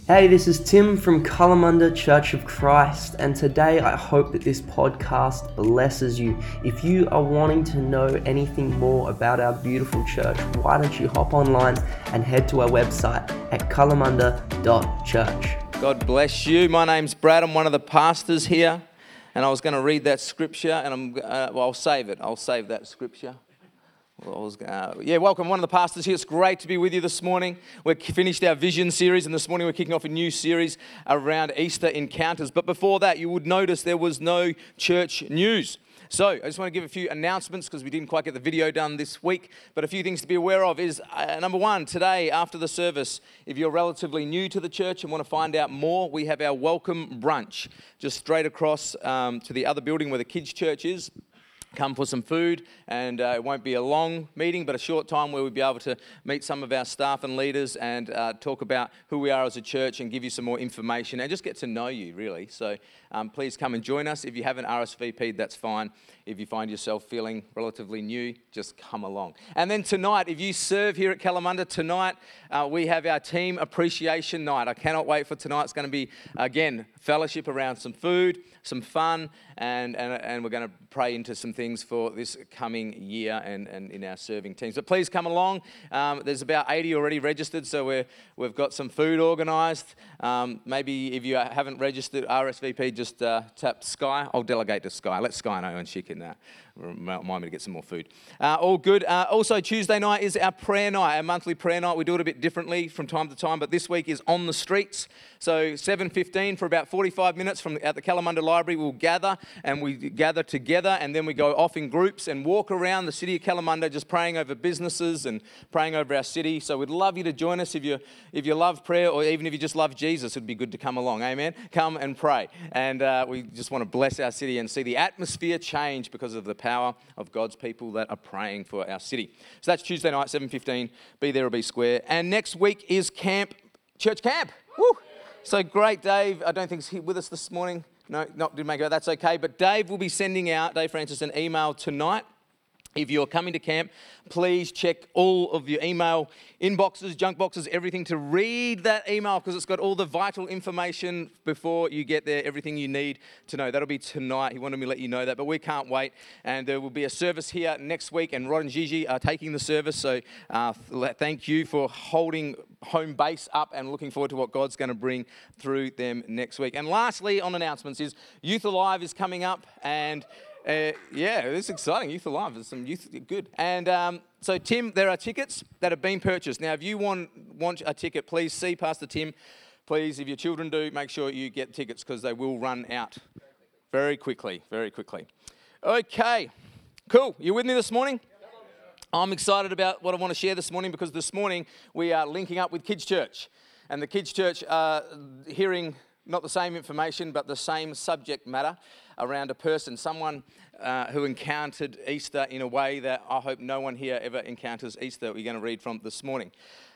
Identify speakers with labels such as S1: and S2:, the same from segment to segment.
S1: Hey, this is Tim from Kalamunda Church of Christ, and today I hope that this podcast blesses you. If you are wanting to know anything more about our beautiful church, why don't you hop online and head to our website at kalamunda.church.
S2: God bless you. My name's Brad. I'm one of the pastors here, and I was going to read that scripture, and I'll save it. I'll save that scripture. Welcome. One of the pastors here. It's great to be with you this morning. We've finished our vision series, and this morning we're kicking off a new series around Easter encounters. But before that, you would notice there was no church news. So I just want to give a few announcements because we didn't quite get the video done this week. But a few things to be aware of is, number one, today after the service, if you're relatively new to the church and want to find out more, we have our welcome brunch just straight across to the other building where the kids' church is. Come for some food, and it won't be a long meeting, but a short time where we'll be able to meet some of our staff and leaders and talk about who we are as a church and give you some more information and just get to know you, really. So please come and join us. If you haven't RSVP'd, that's fine. If you find yourself feeling relatively new, just come along. And then tonight, if you serve here at Kalamunda, tonight we have our team appreciation night. I cannot wait for tonight. It's going to be, again, fellowship around some food, some fun, and we're going to pray into some things for this coming year and in our serving teams. So please come along. There's about 80 already registered, so we've got some food organised. Maybe if you haven't registered RSVP, just tap Sky. I'll delegate to Sky. Let Sky know and she can remind me to get some more food. All good. Also, Tuesday night is our prayer night, our monthly prayer night. We do it a bit differently from time to time, but this week is on the streets. So 7:15 for about 45 minutes at the Kalamunda Library, we'll gather, and we gather together, and then we go off in groups and walk around the city of Kalamunda just praying over businesses and praying over our city. So we'd love you to join us if you love prayer, or even if you just love Jesus, it'd be good to come along. Amen? Come and pray. And we just want to bless our city and see the atmosphere change because of the power of God's people that are praying for our city. So that's Tuesday night, 7:15. Be there or be square. And next week is church camp. Woo! So great, Dave. I don't think he's with us this morning. No, didn't make it. That's okay. But Dave will be sending out, Dave Francis, an email tonight. If you're coming to camp, please check all of your email inboxes, junk boxes, everything to read that email because it's got all the vital information before you get there, everything you need to know. That'll be tonight. He wanted me to let you know that, but we can't wait. And there will be a service here next week, and Rod and Gigi are taking the service. So thank you for holding home base up and looking forward to what God's going to bring through them next week. And lastly, on announcements is Youth Alive is coming up, and it's exciting. Youth Alive. There's some youth. Good. And so, Tim, there are tickets that have been purchased. Now, if you want a ticket, please see Pastor Tim. Please, if your children do, make sure you get tickets because they will run out very quickly, very quickly. Okay. Cool. You with me this morning? I'm excited about what I want to share this morning because this morning we are linking up with Kids Church. And the Kids Church are hearing not the same information, but the same subject matter around a person, someone who encountered Easter in a way that I hope no one here ever encounters Easter. We're going to read from this morning.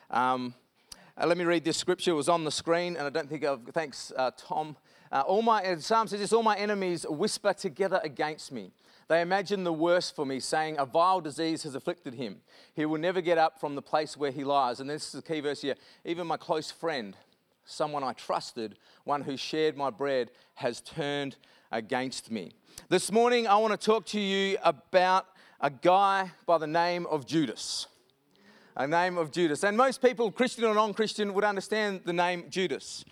S2: Let me read this scripture. It was on the screen, and I don't think thanks, Tom. Psalm says this, all my enemies whisper together against me. They imagine the worst for me, saying, a vile disease has afflicted him. He will never get up from the place where he lies. And this is the key verse here. Even my close friend, someone I trusted, one who shared my bread, has turned against me. This morning, I want to talk to you about a guy by the name of Judas. A name of Judas. And most people, Christian or non-Christian, would understand the name Judas.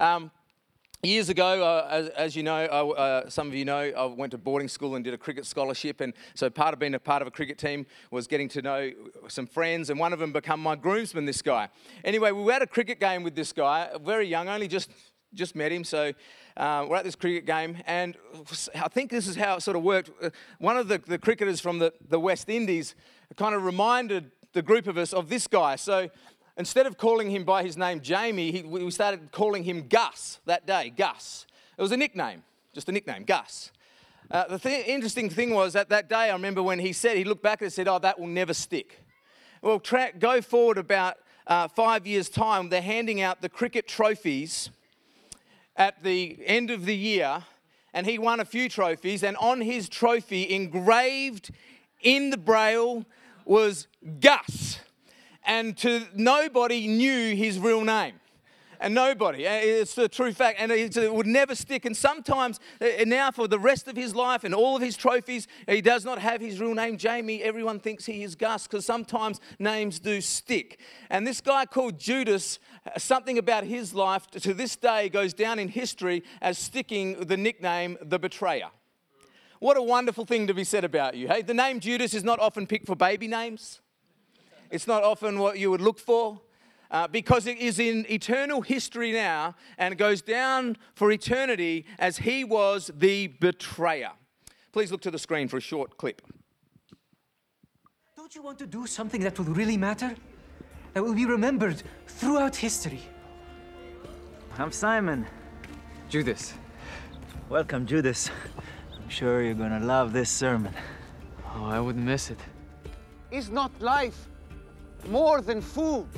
S2: Years ago, as you know, some of you know, I went to boarding school and did a cricket scholarship. And so part of being a part of a cricket team was getting to know some friends. And one of them became my groomsman, this guy. Anyway, we were at a cricket game with this guy, very young, only just met him. So we're at this cricket game. And I think this is how it sort of worked. One of the cricketers from the West Indies kind of reminded the group of us of this guy. So instead of calling him by his name Jamie, we started calling him Gus that day, Gus. It was a nickname, just a nickname, Gus. The interesting thing was that day, I remember when he looked back and said, oh, that will never stick. Well, go forward about 5 years' time, they're handing out the cricket trophies at the end of the year, and he won a few trophies, and on his trophy, engraved in the braille, was Gus. And nobody knew his real name. And nobody. It's the true fact. And it would never stick. And sometimes, now for the rest of his life and all of his trophies, he does not have his real name, Jamie. Everyone thinks he is Gus, because sometimes names do stick. And this guy called Judas, something about his life to this day goes down in history as sticking the nickname, the betrayer. What a wonderful thing to be said about you. Hey, the name Judas is not often picked for baby names. It's not often what you would look for. Because it is in eternal history now and it goes down for eternity as he was the betrayer. Please look to the screen for a short clip.
S3: Don't you want to do something that will really matter? That will be remembered throughout history?
S4: I'm Simon. Judas. Welcome, Judas. I'm sure you're gonna love this sermon.
S5: Oh, I wouldn't miss it.
S6: Is not life more than food?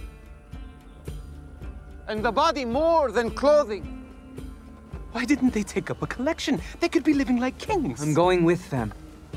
S6: And the body more than clothing?
S3: Why didn't they take up a collection? They could be living like kings.
S5: I'm going with them.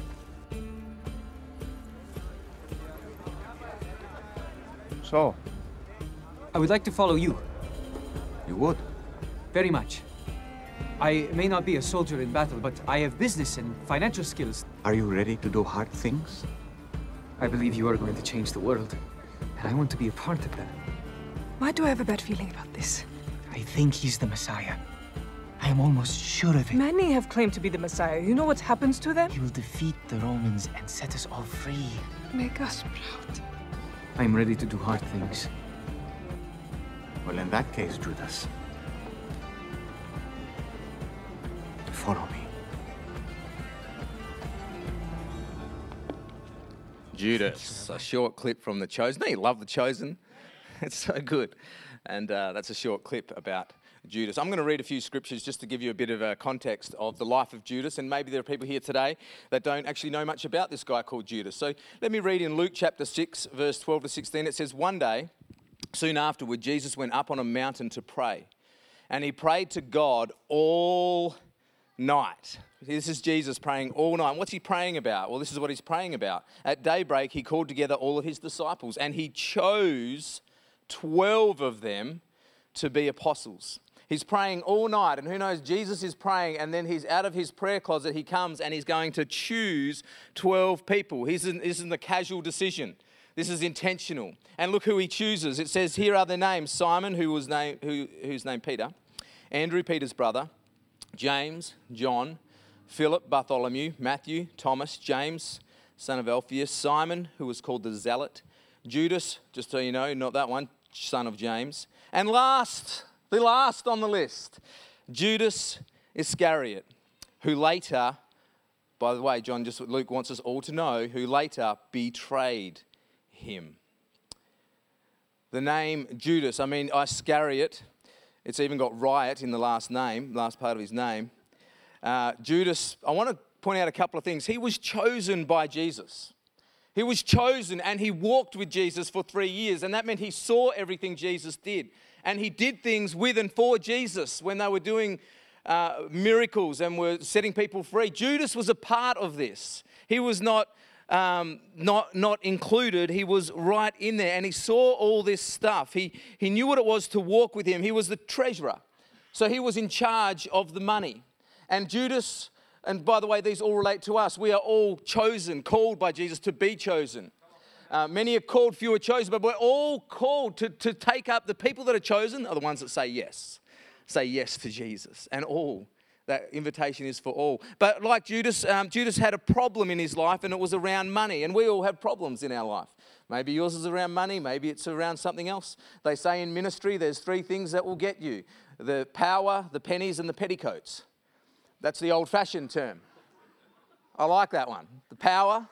S6: So,
S3: I would like to follow you.
S6: you would?
S3: Very much. I may not be a soldier in battle, but I have business and financial skills.
S6: Are you ready to do hard things?
S3: I believe you are going to change the world, and I want to be a part of that.
S7: Why do I have a bad feeling about this?
S3: I think he's the Messiah. I am almost sure of it.
S7: Many have claimed to be the Messiah. You know what happens to them?
S3: He will defeat the Romans and set us all free.
S7: Make us proud.
S3: I am ready to do hard things.
S6: Well, in that case, Judas, follow me.
S2: Judas, a short clip from The Chosen. Don't you love The Chosen? It's so good. And that's a short clip about Judas. I'm going to read a few scriptures just to give you a bit of a context of the life of Judas. And maybe there are people here today that don't actually know much about this guy called Judas. So let me read in Luke chapter 6, verse 12 to 16. It says, "One day, soon afterward, Jesus went up on a mountain to pray. And he prayed to God all night." This is Jesus praying all night. What's he praying about? Well, this is what he's praying about. At daybreak, he called together all of his disciples and he chose 12 of them to be apostles. He's praying all night, and who knows, Jesus is praying, and then he's out of his prayer closet, he comes and he's going to choose 12 people. This isn't a casual decision. This is intentional. And look who he chooses. It says, here are their names: Simon, who's named Peter, Andrew, Peter's brother, James, John, Philip, Bartholomew, Matthew, Thomas, James, son of Alphaeus, Simon, who was called the Zealot, Judas, just so you know, not that one, son of James, and the last on the list, Judas Iscariot, who later, by the way, Luke wants us all to know, who later betrayed him. The name Judas, Iscariot, it's even got riot in the last part of his name. Judas, I want to point out a couple of things. He was chosen by Jesus. He was chosen and he walked with Jesus for 3 years, and that meant he saw everything Jesus did. And he did things with and for Jesus when they were doing miracles and were setting people free. Judas was a part of this. He was not included. He was right in there, and he saw all this stuff. He knew what it was to walk with him. He was the treasurer, so he was in charge of the money. And Judas, and by the way, these all relate to us. We are all chosen, called by Jesus to be chosen. Many are called, few are chosen, but we're all called to take up. The people that are chosen are the ones that say yes to Jesus, and all. That invitation is for all. But like Judas, Judas had a problem in his life, and it was around money. And we all have problems in our life. Maybe yours is around money. Maybe it's around something else. They say in ministry, there's 3 things that will get you: the power, the pennies, and the petticoats. That's the old-fashioned term. I like that one. The power,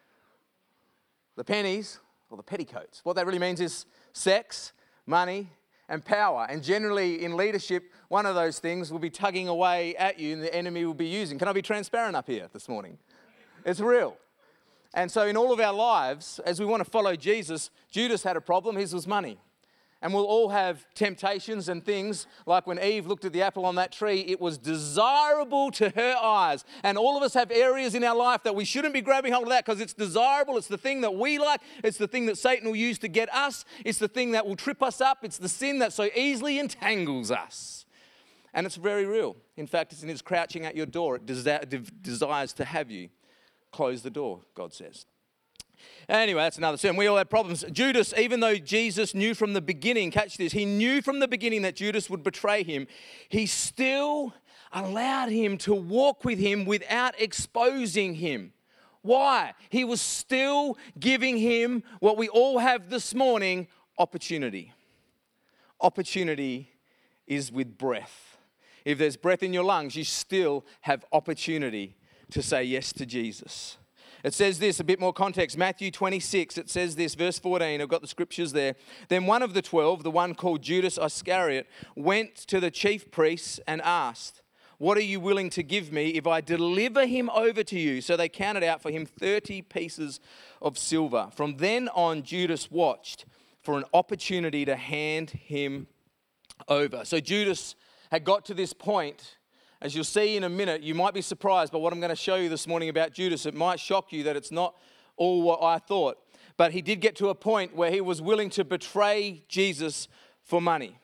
S2: the pennies, or the petticoats. What that really means is sex, money, and power. And generally in leadership, one of those things will be tugging away at you and the enemy will be using. Can I be transparent up here this morning? It's real. And so in all of our lives, as we want to follow Jesus, Judas had a problem. His was money. And we'll all have temptations and things, like when Eve looked at the apple on that tree, it was desirable to her eyes. And all of us have areas in our life that we shouldn't be grabbing hold of that because it's desirable. It's the thing that we like. It's the thing that Satan will use to get us. It's the thing that will trip us up. It's the sin that so easily entangles us. And it's very real. In fact, it's crouching at your door. It desires to have you. Close the door, God says. Anyway, that's another sermon. We all had problems. Judas, even though Jesus knew from the beginning, catch this, he knew from the beginning that Judas would betray him, he still allowed him to walk with him without exposing him. Why? He was still giving him what we all have this morning, opportunity. Opportunity is with breath. If there's breath in your lungs, you still have opportunity to say yes to Jesus. It says this, a bit more context, Matthew 26, it says this, verse 14, I've got the scriptures there. Then one of the 12, the one called Judas Iscariot, went to the chief priests and asked, "What are you willing to give me if I deliver him over to you?" So they counted out for him 30 pieces of silver. From then on, Judas watched for an opportunity to hand him over. So Judas had got to this point. As you'll see in a minute, you might be surprised by what I'm going to show you this morning about Judas. It might shock you that it's not all what I thought. But he did get to a point where he was willing to betray Jesus for money.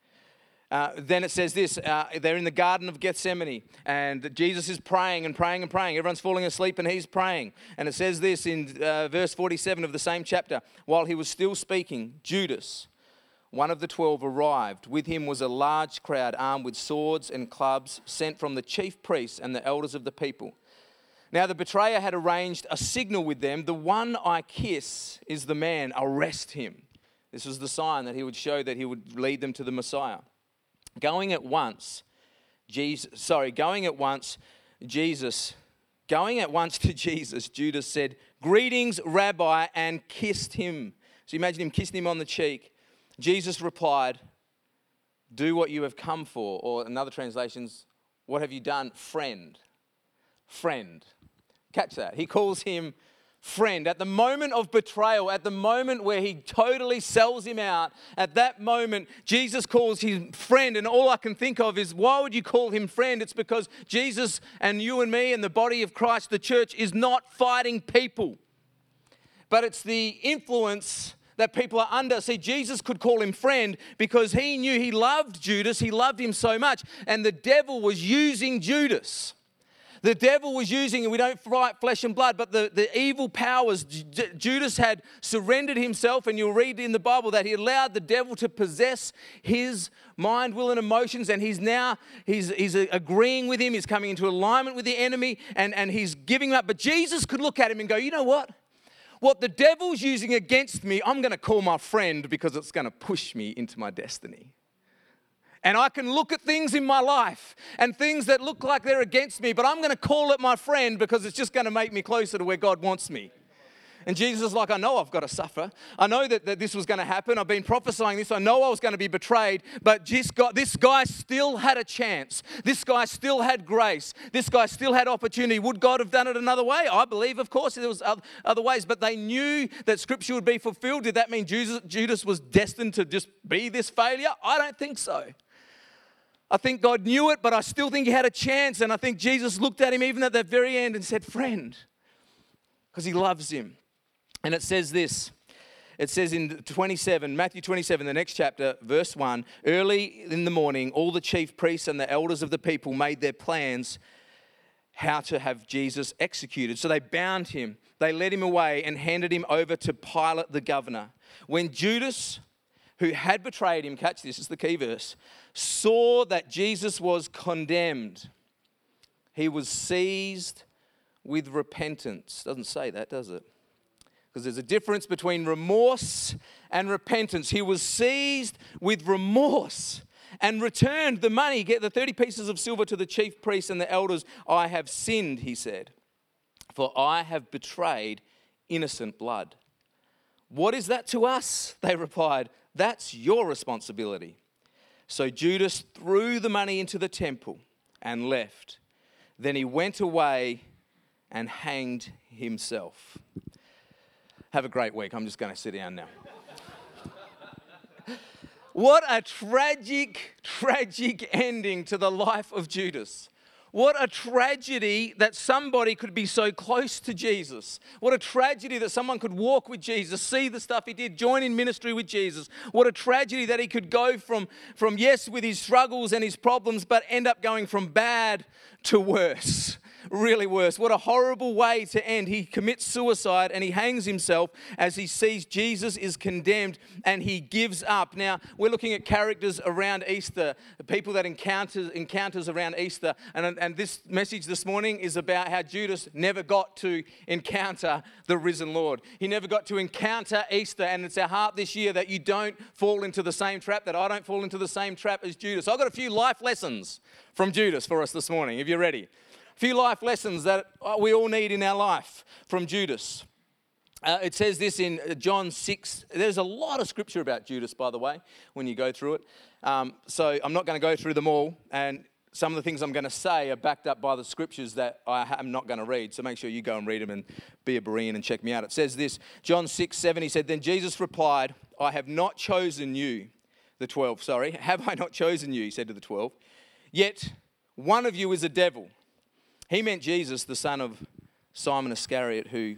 S2: Then it says this, they're in the Garden of Gethsemane, and Jesus is praying and praying and praying. Everyone's falling asleep and he's praying. And it says this in verse 47 of the same chapter, while he was still speaking, Judas, one of the 12, arrived. With him was a large crowd armed with swords and clubs sent from the chief priests and the elders of the people. Now the betrayer had arranged a signal with them. The one I kiss is the man. Arrest him. This was the sign that he would show that he would lead them to the Messiah. Going at once to Jesus, Judas said, "Greetings, Rabbi," and kissed him. So imagine him kissing him on the cheek. Jesus replied, "Do what you have come for," or in other translations, "What have you done, friend?" Friend. Catch that. He calls him friend. At the moment of betrayal, at the moment where he totally sells him out, at that moment, Jesus calls him friend. And all I can think of is, why would you call him friend? It's because Jesus and you and me and the body of Christ, the church, is not fighting people, but it's the influence that people are under. See, Jesus could call him friend because he knew he loved Judas. He loved him so much. And the devil was using Judas. The devil was using, and we don't fight flesh and blood, but the evil powers. Judas had surrendered himself, and you'll read in the Bible that he allowed the devil to possess his mind, will, and emotions, and he's agreeing with him. He's coming into alignment with the enemy, and he's giving up. But Jesus could look at him and go, you know what? What the devil's using against me, I'm going to call my friend because it's going to push me into my destiny. And I can look at things in my life and things that look like they're against me, but I'm going to call it my friend because it's just going to make me closer to where God wants me. And Jesus is like, I know I've got to suffer. I know that this was going to happen. I've been prophesying this. I know I was going to be betrayed, but this guy still had a chance. This guy still had grace. This guy still had opportunity. Would God have done it another way? I believe, of course, there was other ways, but they knew that Scripture would be fulfilled. Did that mean Judas was destined to just be this failure? I don't think so. I think God knew it, but I still think he had a chance. And I think Jesus looked at him even at that very end and said, friend, because he loves him. And it says this, it says in Matthew 27, the next chapter, verse 1, early in the morning, all the chief priests and the elders of the people made their plans how to have Jesus executed. So they bound him, they led him away and handed him over to Pilate the governor. When Judas, who had betrayed him, catch this, it's the key verse, saw that Jesus was condemned, he was seized with repentance. Doesn't say that, does it? Because there's a difference between remorse and repentance. He was seized with remorse and returned the money, get the 30 pieces of silver to the chief priests and the elders. I have sinned, he said, for I have betrayed innocent blood. What is that to us? They replied, that's your responsibility. So Judas threw the money into the temple and left. Then he went away and hanged himself. Have a great week. I'm just going to sit down now. What a tragic, tragic ending to the life of Judas. What a tragedy that somebody could be so close to Jesus. What a tragedy that someone could walk with Jesus, see the stuff he did, join in ministry with Jesus. What a tragedy that he could go from yes, with his struggles and his problems, but end up going from bad to worse. Really worse. What a horrible way to end. He commits suicide and he hangs himself as he sees Jesus is condemned and he gives up. Now, we're looking at characters around Easter, people that encounters around Easter. And this message this morning is about how Judas never got to encounter the risen Lord. He never got to encounter Easter. And it's our heart this year that you don't fall into the same trap, that I don't fall into the same trap as Judas. I've got a few life lessons from Judas for us this morning, if you're ready. Few life lessons that we all need in our life from Judas. It says this in John 6. There's a lot of scripture about Judas, by the way, when you go through it. So I'm not going to go through them all. And some of the things I'm going to say are backed up by the scriptures that I am not going to read. So make sure you go and read them and be a Berean and check me out. It says this, John 6:7, he said, "Then Jesus replied, I have not chosen you," the 12, sorry. "Have I not chosen you," he said to the 12. "Yet one of you is a devil." He meant Jesus, the son of Simon Iscariot, who,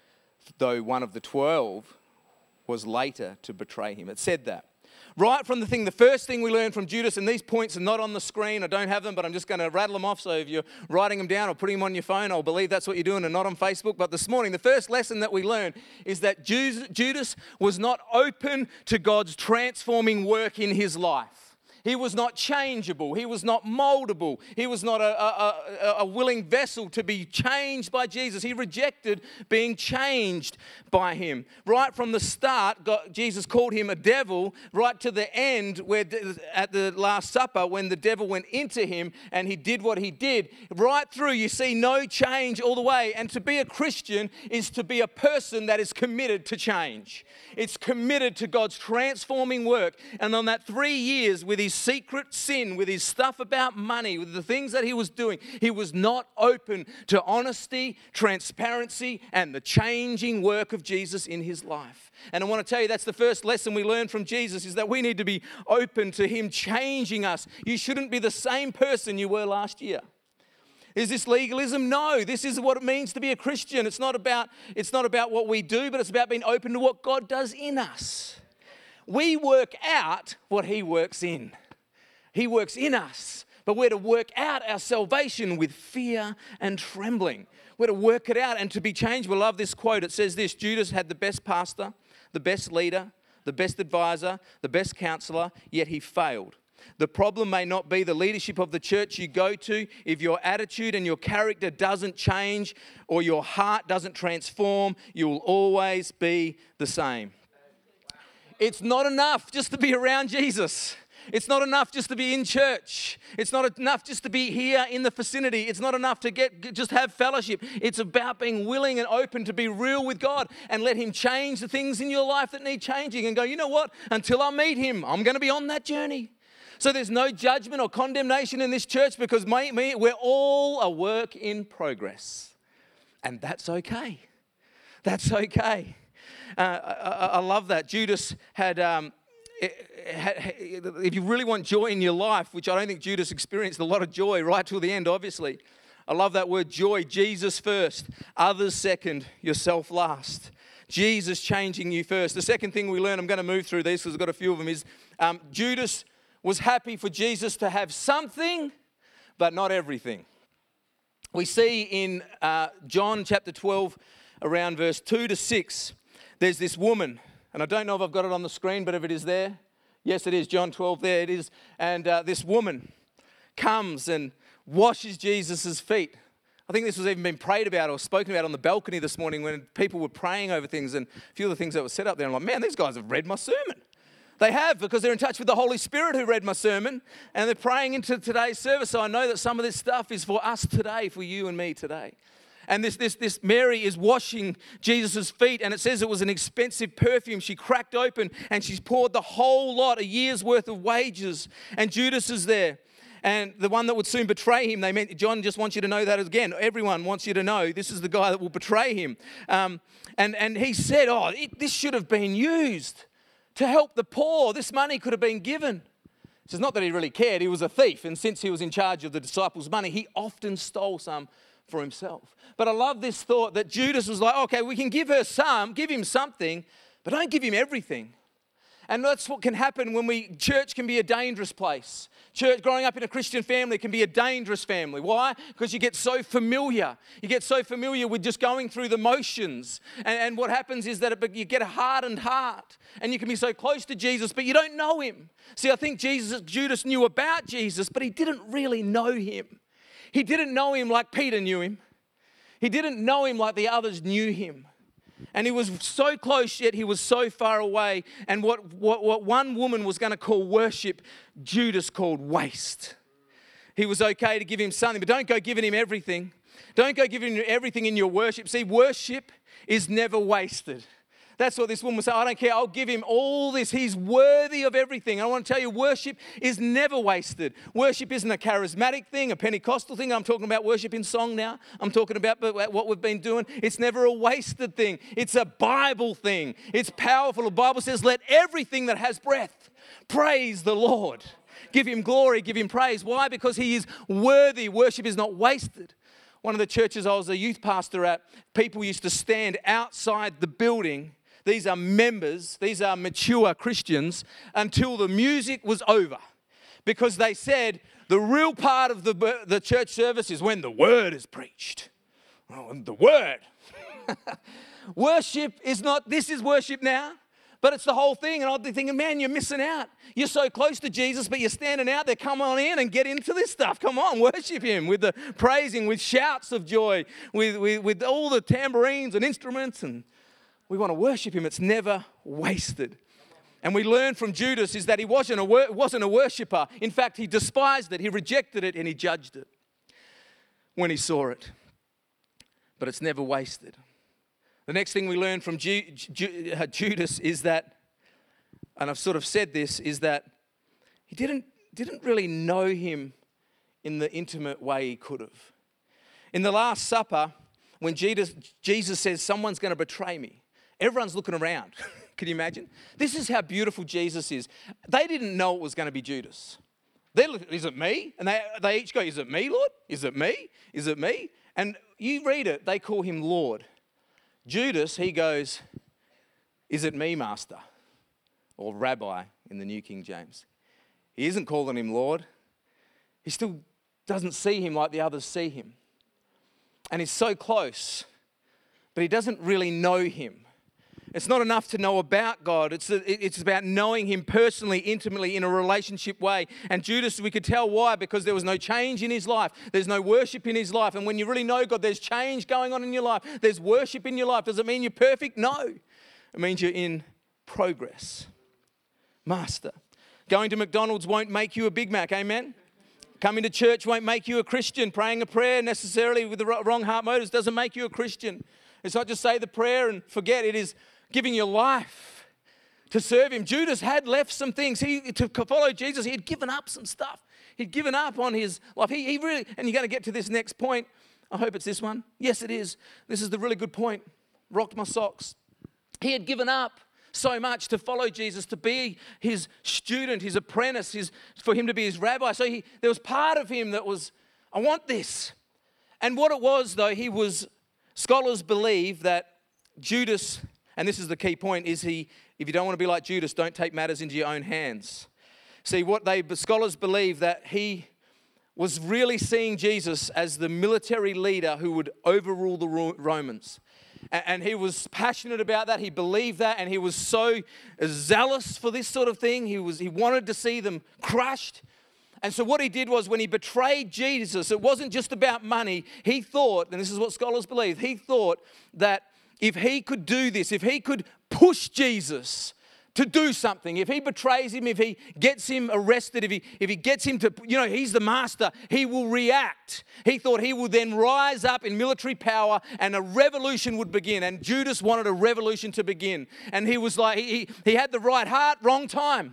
S2: though one of the 12, was later to betray him. It said that. Right from the first thing we learn from Judas, and these points are not on the screen, I don't have them, but I'm just going to rattle them off, so if you're writing them down or putting them on your phone, I'll believe that's what you're doing and not on Facebook. But this morning, the first lesson that we learn is that Judas was not open to God's transforming work in his life. He was not changeable. He was not moldable. He was not a willing vessel to be changed by Jesus. He rejected being changed by him. Right from the start, Jesus called him a devil, right to the end, where at the Last Supper, when the devil went into him and he did what he did. Right through, you see no change all the way. And to be a Christian is to be a person that is committed to change. It's committed to God's transforming work. And on that 3 years with his secret sin, with his stuff about money, with the things that he was doing, he was not open to honesty, transparency, and the changing work of Jesus in his life. And I want to tell you, that's the first lesson we learn from Jesus, is that we need to be open to him changing us. You shouldn't be the same person you were last year. Is this legalism? No, this is what it means to be a Christian. It's not about what we do, but it's about being open to what God does in us. We work out what he works in. He works in us, but we're to work out our salvation with fear and trembling. We're to work it out and to be changed. We love this quote. It says this: Judas had the best pastor, the best leader, the best advisor, the best counselor, yet he failed. The problem may not be the leadership of the church you go to. If your attitude and your character doesn't change or your heart doesn't transform, you will always be the same. It's not enough just to be around Jesus. It's not enough just to be in church. It's not enough just to be here in the vicinity. It's not enough to just have fellowship. It's about being willing and open to be real with God and let him change the things in your life that need changing and go, you know what? Until I meet him, I'm going to be on that journey. So there's no judgment or condemnation in this church, because we're all a work in progress. And that's okay. That's okay. I love that. Judas had, if you really want joy in your life, which I don't think Judas experienced a lot of joy right till the end, obviously. I love that word joy. Jesus first, others second, yourself last. Jesus changing you first. The second thing we learn, I'm going to move through these because I've got a few of them, is Judas was happy for Jesus to have something, but not everything. We see in John chapter 12, around verse 2-6, there's this woman, and I don't know if I've got it on the screen, but if it is there, yes it is, John 12, there it is. And this woman comes and washes Jesus' feet. I think this was even been prayed about or spoken about on the balcony this morning when people were praying over things, and a few of the things that were set up there. I'm like, man, these guys have read my sermon. They have, because they're in touch with the Holy Spirit who read my sermon, and they're praying into today's service. So I know that some of this stuff is for us today, for you and me today. And this Mary is washing Jesus' feet, and it says it was an expensive perfume. She cracked open and she's poured the whole lot, a year's worth of wages. And Judas is there. And the one that would soon betray him, John just wants you to know that again. Everyone wants you to know this is the guy that will betray him. And he said, this should have been used to help the poor. This money could have been given. It's not that he really cared. He was a thief. And since he was in charge of the disciples' money, he often stole some for himself. But I love this thought that Judas was like, okay, we can give him something, but don't give him everything. And that's what can happen when church can be a dangerous place. Church, growing up in a Christian family can be a dangerous family. Why? Because you get so familiar. You get so familiar with just going through the motions. And what happens is that you get a hardened heart. And you can be so close to Jesus, but you don't know him. See, I think Judas knew about Jesus, but he didn't really know him. He didn't know him like Peter knew him. He didn't know him like the others knew him. And he was so close, yet he was so far away. And what one woman was going to call worship, Judas called waste. He was okay to give him something, but don't go giving him everything. Don't go giving him everything in your worship. See, worship is never wasted. That's what this woman was saying. I don't care. I'll give him all this. He's worthy of everything. I want to tell you, worship is never wasted. Worship isn't a charismatic thing, a Pentecostal thing. I'm talking about worship in song now. I'm talking about what we've been doing. It's never a wasted thing. It's a Bible thing. It's powerful. The Bible says, let everything that has breath praise the Lord. Give him glory, give him praise. Why? Because he is worthy. Worship is not wasted. One of the churches I was a youth pastor at, people used to stand outside the building. These are members, these are mature Christians, until the music was over. Because they said the real part of the church service is when the word is preached. Oh, and the word. Worship is not, this is worship now, but it's the whole thing. And I'd be thinking, man, you're missing out. You're so close to Jesus, but you're standing out there. Come on in and get into this stuff. Come on, worship him with the praising, with shouts of joy, with all the tambourines and instruments, and we want to worship him. It's never wasted. And we learn from Judas is that he wasn't a worshiper. In fact, he despised it, he rejected it, and he judged it when he saw it. But it's never wasted. The next thing we learn from Judas is that, and I've sort of said this, is that he didn't really know him in the intimate way he could have. In the Last Supper, when Jesus says, someone's going to betray me, everyone's looking around. Can you imagine? This is how beautiful Jesus is. They didn't know it was going to be Judas. They look, is it me? And they each go, is it me, Lord? Is it me? Is it me? And you read it, they call him Lord. Judas, he goes, is it me, Master? Or Rabbi in the New King James. He isn't calling him Lord. He still doesn't see him like the others see him. And he's so close, but he doesn't really know him. It's not enough to know about God. It's about knowing him personally, intimately, in a relationship way. And Judas, we could tell why, because there was no change in his life. There's no worship in his life. And when you really know God, there's change going on in your life. There's worship in your life. Does it mean you're perfect? No. It means you're in progress. Master. Going to McDonald's won't make you a Big Mac. Amen? Coming to church won't make you a Christian. Praying a prayer necessarily with the wrong heart motives doesn't make you a Christian. It's not just say the prayer and forget. It is giving your life to serve him. Judas had left some things. To follow Jesus, he had given up some stuff. He'd given up on his life. He really, and you're going to get to this next point. I hope it's this one. Yes, it is. This is the really good point. Rocked my socks. He had given up so much to follow Jesus, to be his student, his apprentice, for him to be his rabbi. So there was part of him that was, I want this. And what it was, though, scholars believe that Judas, and this is the key point, is if you don't want to be like Judas, don't take matters into your own hands. See, scholars believe that he was really seeing Jesus as the military leader who would overrule the Romans. And he was passionate about that. He believed that, and he was so zealous for this sort of thing. He wanted to see them crushed. And so what he did was, when he betrayed Jesus, it wasn't just about money. He thought, and this is what scholars believe, he thought that if he could do this, if he could push Jesus to do something, if he betrays him, if he gets him arrested, if he gets him to, he's the master, he will react. He thought he would then rise up in military power and a revolution would begin. And Judas wanted a revolution to begin. And he was like, he had the right heart, wrong time.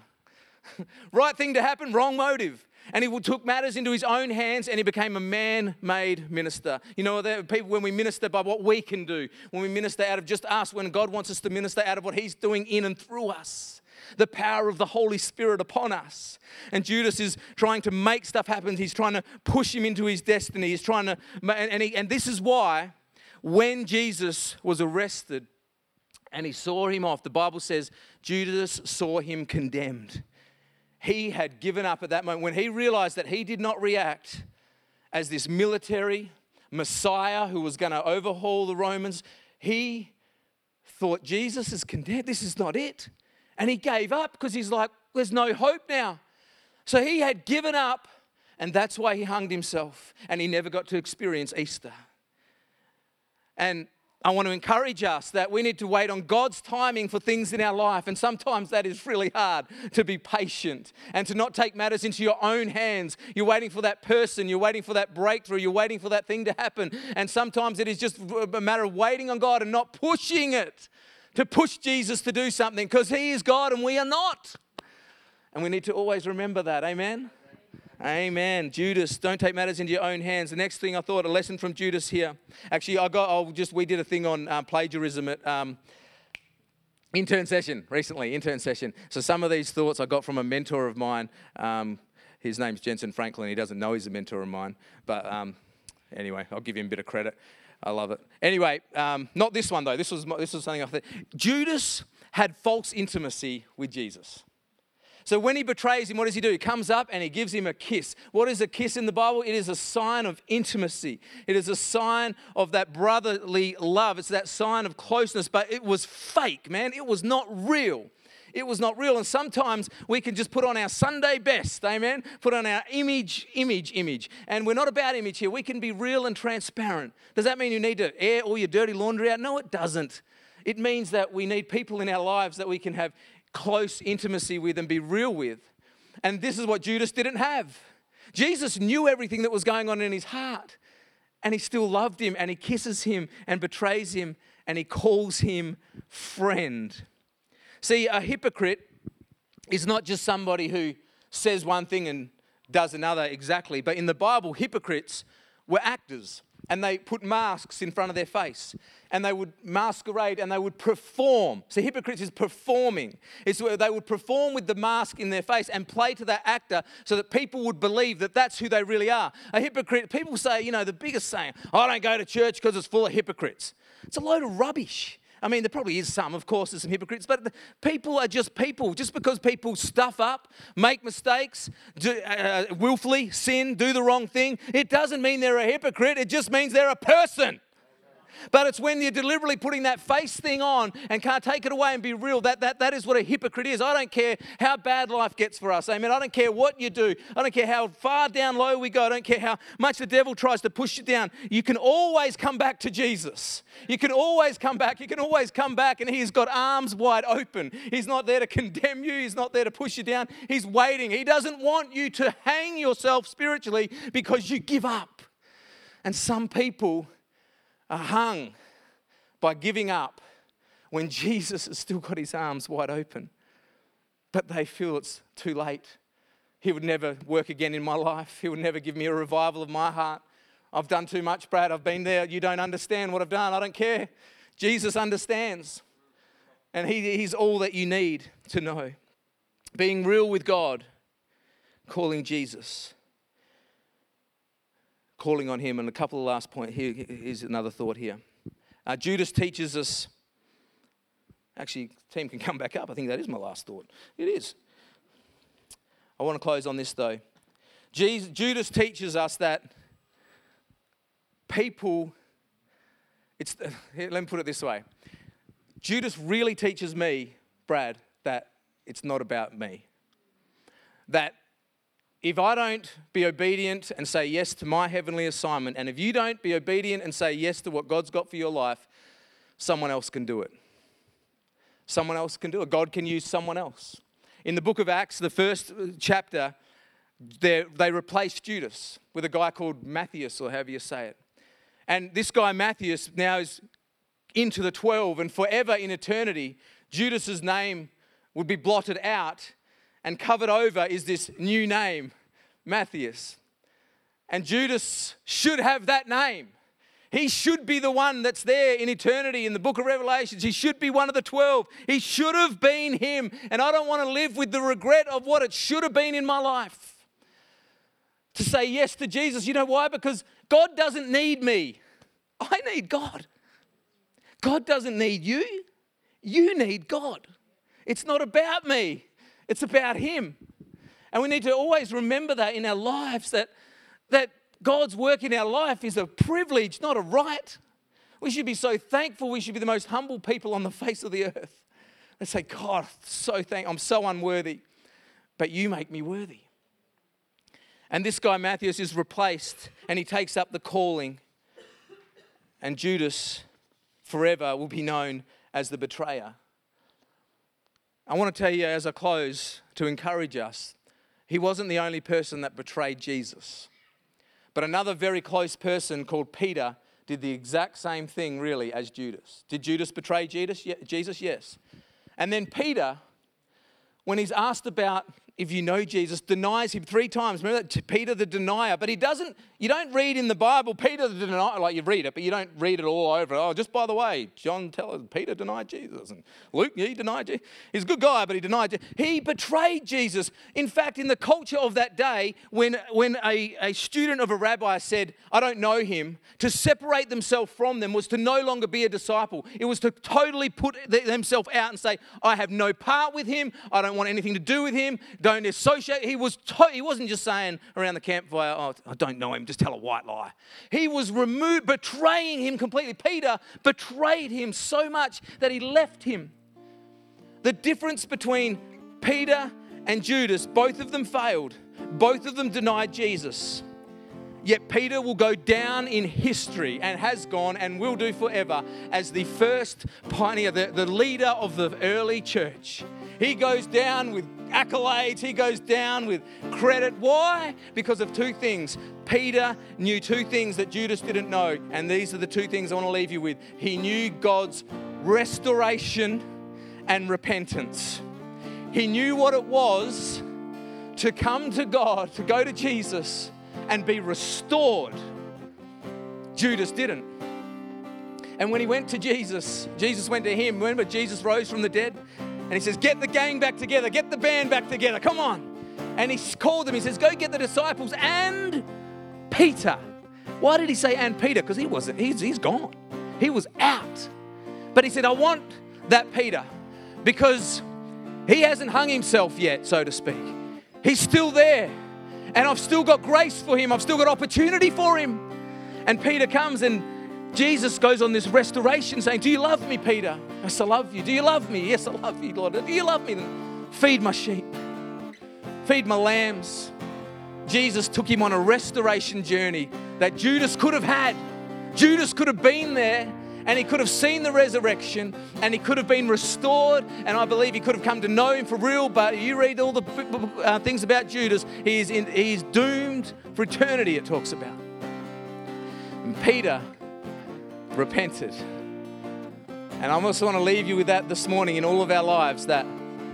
S2: Right thing to happen, wrong motive. And he took matters into his own hands, and he became a man-made minister. People, when we minister by what we can do, when we minister out of just us, when God wants us to minister out of what he's doing in and through us. the power of the Holy Spirit upon us. And Judas is trying to make stuff happen. He's trying to push him into his destiny. He's trying to, and this is why when Jesus was arrested and he saw him off, the Bible says Judas saw him condemned. He had given up at that moment. When he realized that he did not react as this military Messiah who was going to overhaul the Romans, he thought, Jesus is condemned. This is not it. And he gave up because he's like, there's no hope now. So he had given up, and that's why he hanged himself, and he never got to experience Easter. And I want to encourage us that we need to wait on God's timing for things in our life. And sometimes that is really hard, to be patient and to not take matters into your own hands. You're waiting for that person. You're waiting for that breakthrough. You're waiting for that thing to happen. And sometimes it is just a matter of waiting on God and not pushing it to push Jesus to do something, because he is God and we are not. And we need to always remember that. Amen? Amen. Judas, don't take matters into your own hands. The next thing I thought, a lesson from Judas here. Actually, we did a thing on plagiarism at intern session recently, intern session. So some of these thoughts I got from a mentor of mine. His name's Jensen Franklin. He doesn't know he's a mentor of mine. But anyway, I'll give him a bit of credit. I love it. Anyway, not this one though. This was something I thought. Judas had false intimacy with Jesus. So when he betrays him, what does he do? He comes up and he gives him a kiss. What is a kiss in the Bible? It is a sign of intimacy. It is a sign of that brotherly love. It's that sign of closeness, but it was fake, man. It was not real. It was not real. And sometimes we can just put on our Sunday best, amen? Put on our image. And we're not about image here. We can be real and transparent. Does that mean you need to air all your dirty laundry out? No, it doesn't. It means that we need people in our lives that we can have close intimacy with and be real with. And this is what Judas didn't have. Jesus knew everything that was going on in his heart, and he still loved him, and he kisses him and betrays him, and he calls him friend. See, a hypocrite is not just somebody who says one thing and does another exactly, but in the Bible, hypocrites were actors. And they put masks in front of their face. And they would masquerade and they would perform. So hypocrites is performing. It's where they would perform with the mask in their face and play to that actor so that people would believe that that's who they really are. A hypocrite, people say, the biggest saying, I don't go to church because it's full of hypocrites. It's a load of rubbish. I mean, there probably is some, of course, there's some hypocrites, but people are just people. Just because people stuff up, make mistakes, willfully sin, do the wrong thing, it doesn't mean they're a hypocrite. It just means they're a person. But it's when you're deliberately putting that face thing on and can't take it away and be real, that is what a hypocrite is. I don't care how bad life gets for us. Amen. I don't care what you do. I don't care how far down low we go. I don't care how much the devil tries to push you down. You can always come back to Jesus. You can always come back. You can always come back, and he's got arms wide open. He's not there to condemn you. He's not there to push you down. He's waiting. He doesn't want you to hang yourself spiritually because you give up. And some people are hung by giving up when Jesus has still got his arms wide open. But they feel it's too late. He would never work again in my life. He would never give me a revival of my heart. I've done too much, Brad. I've been there. You don't understand what I've done. I don't care. Jesus understands. And he's all that you need to know. Being real with God, calling Jesus, calling on him. And a couple of last points. Here's another thought here. Judas teaches us, actually, team can come back up. I think that is my last thought. It is. I want to close on this though. Judas teaches us that people, let me put it this way. Judas really teaches me, Brad, that it's not about me. That if I don't be obedient and say yes to my heavenly assignment, and if you don't be obedient and say yes to what God's got for your life, someone else can do it. Someone else can do it. God can use someone else. In the book of Acts, the first chapter, they replaced Judas with a guy called Matthias, or however you say it. And this guy Matthias now is into the 12, and forever in eternity, Judas's name would be blotted out, and covered over is this new name, Matthias. And Judas should have that name. He should be the one that's there in eternity in the book of Revelations. He should be one of the 12. He should have been him. And I don't want to live with the regret of what it should have been in my life. To say yes to Jesus. You know why? Because God doesn't need me. I need God. God doesn't need you. You need God. It's not about me. It's about him. And we need to always remember that in our lives, that God's work in our life is a privilege, not a right. We should be so thankful. We should be the most humble people on the face of the earth. And say, God, I'm so unworthy, but you make me worthy. And this guy, Matthias, is replaced, and he takes up the calling. And Judas forever will be known as the betrayer. I want to tell you as I close, to encourage us, he wasn't the only person that betrayed Jesus. But another very close person called Peter did the exact same thing really as Judas. Did Judas betray Jesus? Yes. And then Peter, when he's asked about if you know Jesus, denies him 3 times. Remember that? Peter the denier. But you don't read in the Bible, Peter the denier, like you read it, but you don't read it all over. Oh, just by the way, John tells us Peter denied Jesus. And Luke, he denied Jesus. He's a good guy, but he denied Jesus. He betrayed Jesus. In fact, in the culture of that day, when a student of a rabbi said, I don't know him, to separate themselves from them was to no longer be a disciple. It was to totally put themselves out and say, I have no part with him. I don't want anything to do with him. Don't associate. He wasn't just saying around the campfire, oh, I don't know him, just tell a white lie. He was betraying him completely. Peter betrayed him so much that he left him. The difference between Peter and Judas, both of them failed. Both of them denied Jesus. Yet Peter will go down in history and has gone and will do forever as the first pioneer, the leader of the early church. He goes down with accolades. He goes down with credit. Why? Because of 2 things. Peter knew 2 things that Judas didn't know. And these are the 2 things I want to leave you with. He knew God's restoration and repentance. He knew what it was to come to God, to go to Jesus and be restored. Judas didn't. And when he went to Jesus, Jesus went to him. Remember, Jesus rose from the dead? And he says, get the gang back together. Get the band back together. Come on. And he called them. He says, go get the disciples and Peter. Why did he say and Peter? Because he's gone. He was out. But he said, I want that Peter because he hasn't hung himself yet, so to speak. He's still there. And I've still got grace for him. I've still got opportunity for him. And Peter comes and Jesus goes on this restoration saying, do you love me, Peter? Yes, I love you. Do you love me? Yes, I love you, Lord. Do you love me? Then feed my sheep. Feed my lambs. Jesus took him on a restoration journey that Judas could have had. Judas could have been there and he could have seen the resurrection and he could have been restored, and I believe he could have come to know him for real. But you read all the things about Judas, he's doomed for eternity, it talks about. And Peter repented. And I also want to leave you with that this morning in all of our lives, that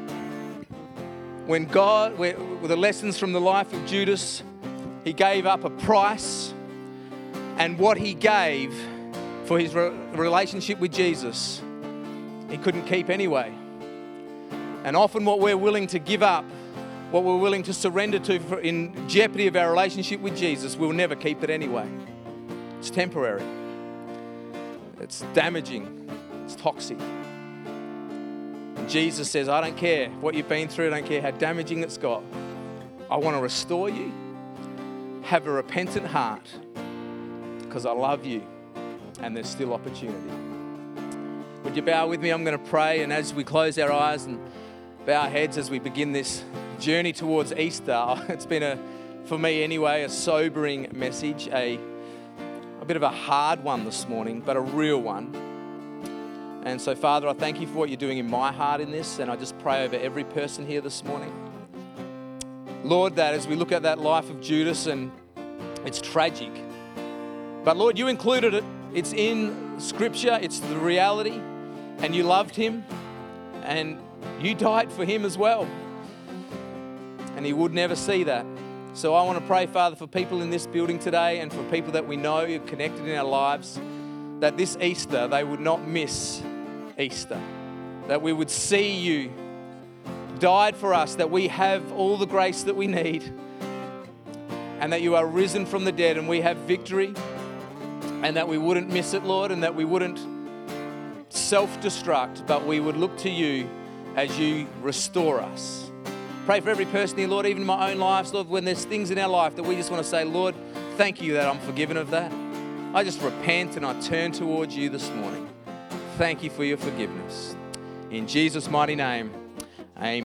S2: when God, with the lessons from the life of Judas, he gave up a price, and what he gave for his relationship with Jesus, he couldn't keep anyway. And often what we're willing to give up, what we're willing to surrender to in jeopardy of our relationship with Jesus, we'll never keep it anyway. It's temporary. It's damaging. It's toxic. And Jesus says, I don't care what you've been through. I don't care how damaging it's got. I want to restore you. Have a repentant heart because I love you and there's still opportunity. Would you bow with me? I'm going to pray, and as we close our eyes and bow our heads as we begin this journey towards Easter, it's been for me anyway, a sobering message, a bit of a hard one this morning, but a real one. And so, Father, I thank you for what you're doing in my heart in this, and I just pray over every person here this morning. Lord, that as we look at that life of Judas, and it's tragic, but Lord, you included it. It's in Scripture, it's the reality, and you loved him, and you died for him as well. And he would never see that. So I want to pray, Father, for people in this building today and for people that we know are connected in our lives, that this Easter they would not miss Easter, that we would see you died for us, that we have all the grace that we need, and that you are risen from the dead and we have victory, and that we wouldn't miss it, Lord, and that we wouldn't self-destruct, but we would look to you as you restore us. Pray for every person here, Lord, even in my own lives, Lord, when there's things in our life that we just want to say, Lord, thank you that I'm forgiven of that. I just repent and I turn towards you this morning. Thank you for your forgiveness. In Jesus' mighty name, amen.